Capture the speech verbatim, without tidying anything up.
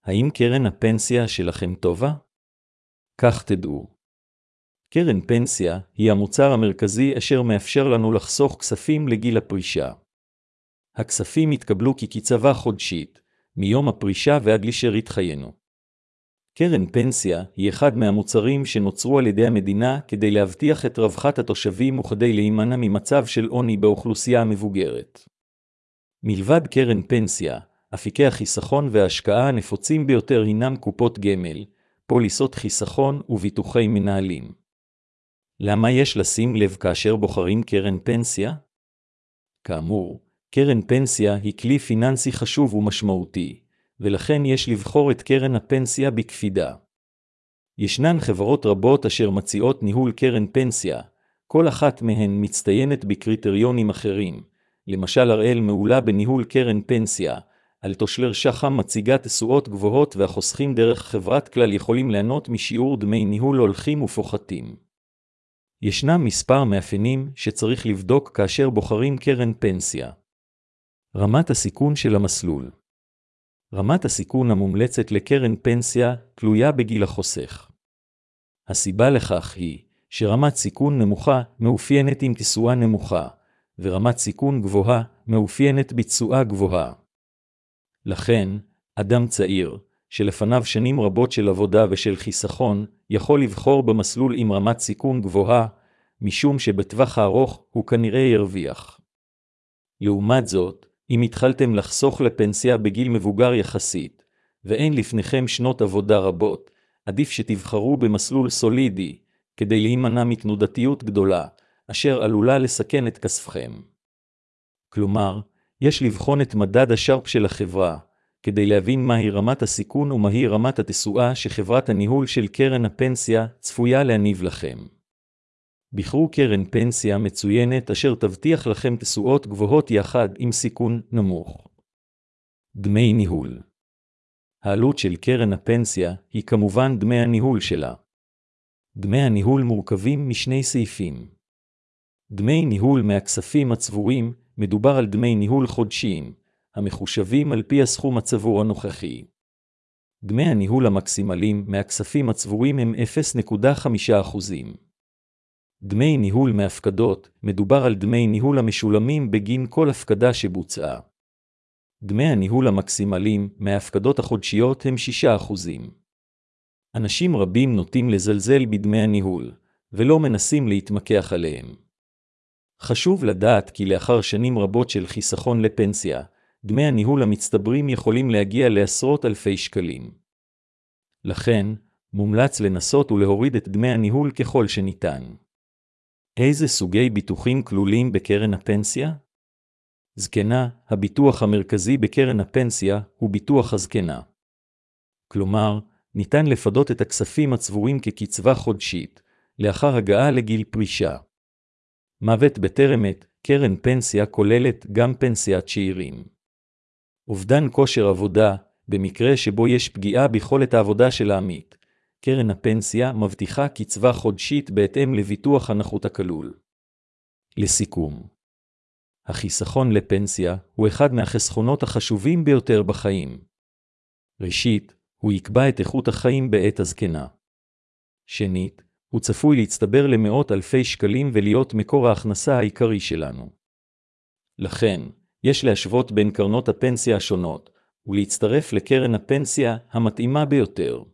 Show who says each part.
Speaker 1: האם קרן הפנסיה שלכם טובה? כך תדעו. קרן פנסיה היא המוצר המרכזי אשר מאפשר לנו לחסוך כספים לגיל הפרישה. הכספים יתקבלו כקצבה חודשית, מיום הפרישה ועד לשארית חיינו. קרן פנסיה היא אחד מהמוצרים שנוצרו על ידי המדינה כדי להבטיח את רווחת התושבים וכדי להימנע ממצב של עוני באוכלוסייה המבוגרת. מלבד קרן פנסיה, אפיקי החיסכון וההשקעה הנפוצים ביותר הינם קופות גמל, פוליסות חיסכון וביטוחי מנהלים. למה יש לשים לב כאשר בוחרים קרן פנסיה? כאמור, קרן פנסיה היא כלי פיננסי חשוב ומשמעותי, ולכן יש לבחור את קרן הפנסיה בקפידה. ישנן חברות רבות אשר מציעות ניהול קרן פנסיה, כל אחת מהן מצטיינת בקריטריונים אחרים. למשל הראל מעולה בניהול קרן פנסיה, על תושלר שחם מציגה תשואות גבוהות והחוסכים דרך חברת כלל יכולים ליהנות משיעור דמי ניהול הולכים ופוחתים. ישנם מספר מאפיינים שצריך לבדוק כאשר בוחרים קרן פנסיה. רמת הסיכון של המסלול. רמת הסיכון המומלצת לקרן פנסיה תלויה בגיל החוסך. הסיבה לכך היא שרמת סיכון נמוכה מאופיינת עם תשואה נמוכה, ורמת סיכון גבוהה מאופיינת בתשואה גבוהה. לכן, אדם צעיר, שלפניו שנים רבות של עבודה ושל חיסכון, יכול לבחור במסלול עם רמת סיכון גבוהה, משום שבטווח הארוך הוא כנראה ירוויח. לעומת זאת, אם התחלתם לחסוך לפנסיה בגיל מבוגר יחסית, ואין לפניכם שנות עבודה רבות, עדיף שתבחרו במסלול סולידי, כדי להימנע מתנודתיות גדולה, אשר עלולה לסכן את כספכם. כלומר, יש לבחון את מדד השרפ של החברה, כדי להבין מהי רמת הסיכון ומהי רמת התשואה שחברת הניהול של קרן הפנסיה צפויה להניב לכם. בחרו קרן פנסיה מצוינת אשר תבטיח לכם תשואות גבוהות יחד עם סיכון נמוך. דמי ניהול. העלות של קרן הפנסיה היא כמובן דמי הניהול שלה. דמי הניהול מורכבים משני סעיפים. דמי ניהול מהכספים הצבורים, מדובר על דמי ניהול חודשיים, המחושבים על פי הסכום הצבור הנוכחי. דמי הניהול המקסימליים מהכספים הצבורים הם אפס נקודה חמישה אחוז. דמי ניהול מהפקדות, מדובר על דמי ניהול המשולמים בגין כל הפקדה שבוצעה. דמי הניהול המקסימליים מההפקדות החודשיות הם שישה אחוז. אנשים רבים נוטים לזלזל בדמי הניהול, ולא מנסים להתמקח עליהם. חשוב לדעת כי לאחר שנים רבות של חיסכון לפנסיה, דמי הניהול המצטברים יכולים להגיע לעשרות אלפי שקלים. לכן, מומלץ לנסות ולהוריד את דמי הניהול ככל שניתן. איזה סוגי ביטוחים כלולים בקרן הפנסיה? זקנה, הביטוח המרכזי בקרן הפנסיה הוא ביטוח הזקנה. כלומר, ניתן לפדות את הכספים הצבורים כקצבה חודשית, לאחר הגעה לגיל פרישה. מוות בטרם עת, קרן פנסיה כוללת גם פנסיית שאירים. אובדן כושר עבודה, במקרה שבו יש פגיעה ביכולת העבודה של העמית, קרן הפנסיה מבטיחה קצבה חודשית בהתאם לביטוח הנכות הכלול. לסיכום, החיסכון לפנסיה הוא אחד מהחסכונות החשובים ביותר בחיים. ראשית, הוא יקבע את איכות החיים בעת הזקנה. שנית, הוא צפוי להצטבר למאות אלפי שקלים ולהיות מקור ההכנסה העיקרי שלנו. לכן, יש להשוות בין קרנות הפנסיה השונות, ולהצטרף לקרן הפנסיה המתאימה ביותר.